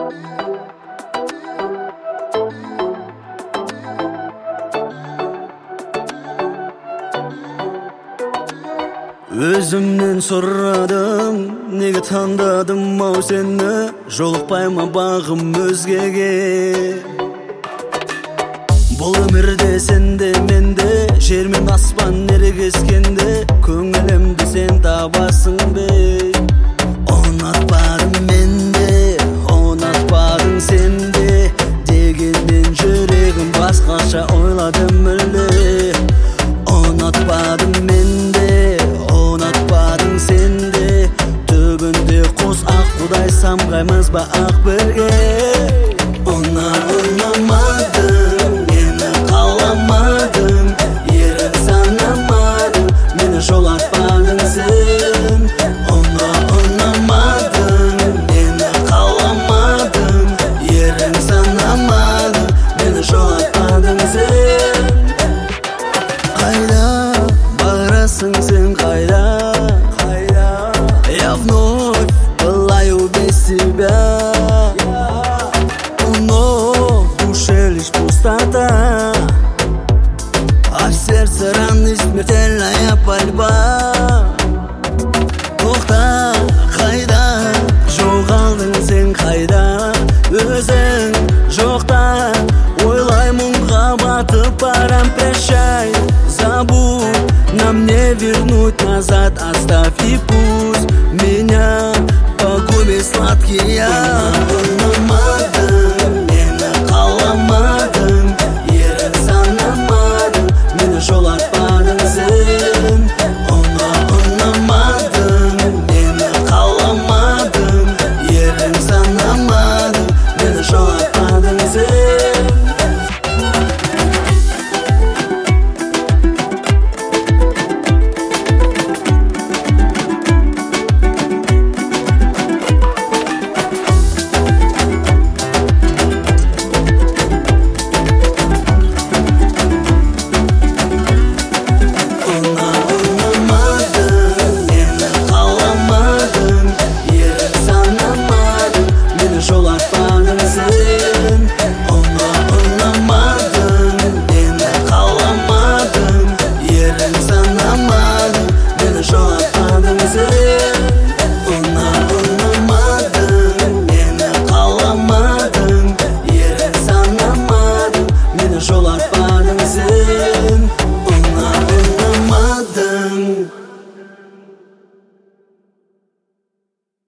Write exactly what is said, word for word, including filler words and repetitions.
Өзімнен сұрадым, неге таңдадым ау сені, жолықпай ма бағым өзгеге. Бұл өмірде сенде менде, жер мен аспан ерегескенде, көңілімді сен табасың бе. Ұнатпадым менде, ұнатпадың сенде, дегенмен жүрегім басқаша ойладым мүлде. Ұнатпадым менде, ұнатпадың сенде, түбінде қос ақ құдай самғаймыз ба ақ бірге. Ұнар, ұнар